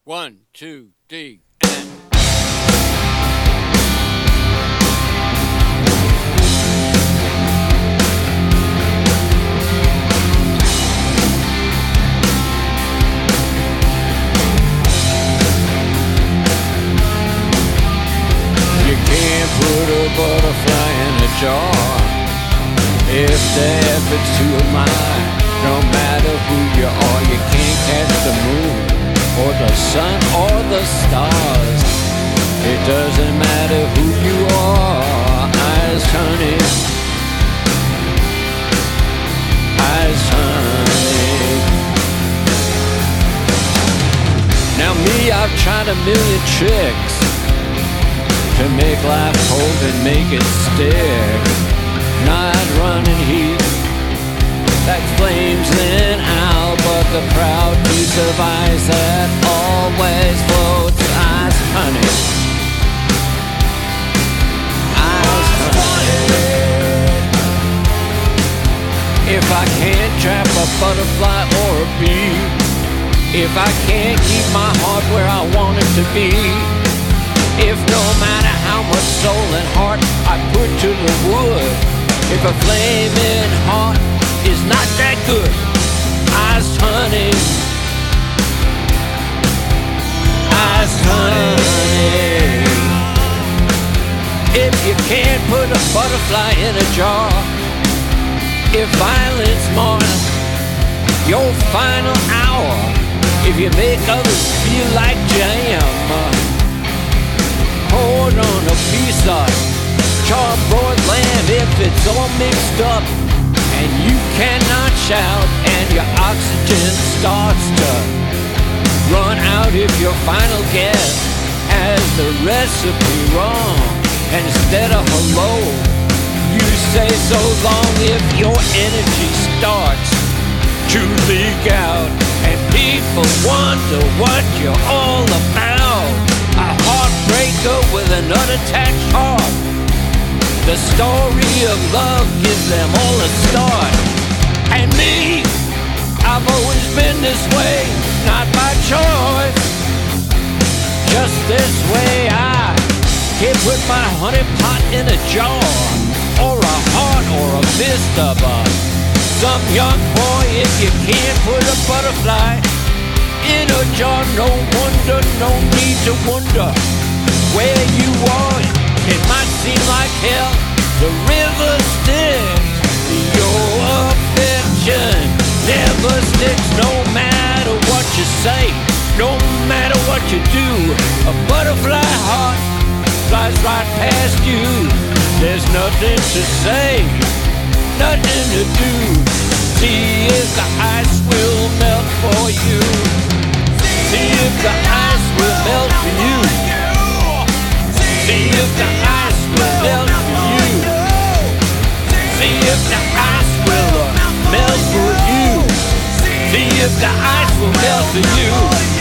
1, 2, 3, and... You can't put a butterfly in a jar if the effort's too admire. No matter who you are, you can't catch the moon or the sun or the stars. It doesn't matter who you are. Eyes, honey. Eyes, honey. Now me, I've tried a million tricks to make life hold and make it stick. Not running heat like flames in out, but the proud piece of ice that always floats. Eyes, honey. Eyes, honey. If I can't trap a butterfly or a bee, if I can't keep my heart where I want it to be, if no matter how much soul and heart I put to the wood, if a flaming heart is not that good, eyes, honey. Eyes, honey. If you can't put a butterfly in a jar, if violence marks your final hour, if you make others feel like jam, poured on a piece of charbroiled lamb, if it's all mixed up and you cannot shout and your oxygen starts to run out, if your final guess has the recipe wrong, and instead of hello you say so long, if your energy starts to leak out and people wonder what you're all about, a heartbreaker with an unattached heart, the story of love gives them all a start. And me, I've always been this way, not by choice, just this way. I can't put my honey pot in a jar, or a heart, or a fist of some young boy. If you can't put a butterfly in a jar, no wonder, no need to wonder where you are. It might seem like hell, the river sticks. Your affection never sticks, no matter what you say, no matter what you do. A butterfly heart flies right past you. There's nothing to say, nothing to do. See if the ice will melt for you. See if the ice will melt for you. See if the ice will melt for you. See if the ice will melt for you. See if the ice will melt for you.